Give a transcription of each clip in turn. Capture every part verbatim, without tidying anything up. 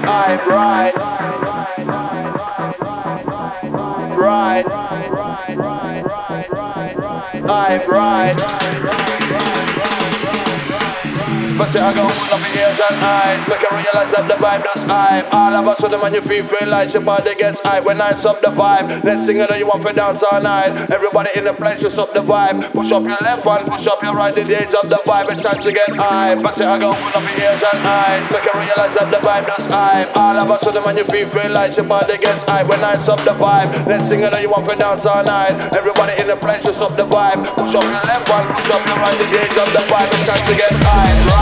I'm right. Right. I'm right. But say I go full of ears and eyes, make I realize that the vibe does hype. All of a sudden when you feel feel like your body gets hype. When I sub the vibe, next thing you know you want to dance all night. Everybody in the place just up the vibe. Push up your left hand, push up your right. The days of the vibe, it's time to get hype. But say I go full of ears and eyes, make I realize that the vibe does hype. All of a sudden when you feel feel like your body gets hype. When I sub the vibe, next thing you know you want to dance all night. Everybody in the place just up the vibe. Push up your left hand, push up your right. The days of the vibe, it's time to get hype. Right.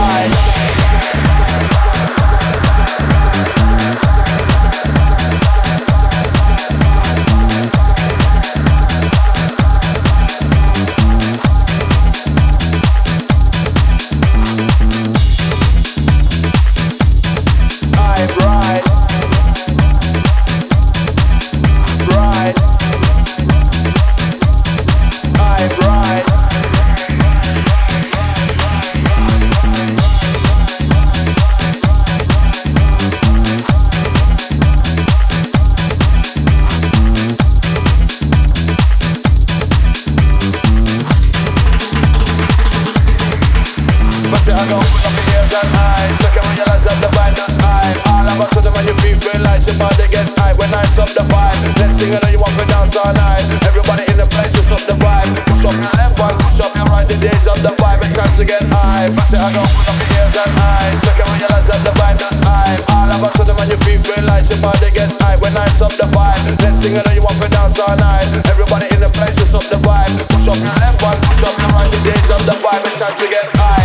All night. Everybody in the place, just up the vibe. Push up your left one, push up your right. The days of the vibe, it's time to get high.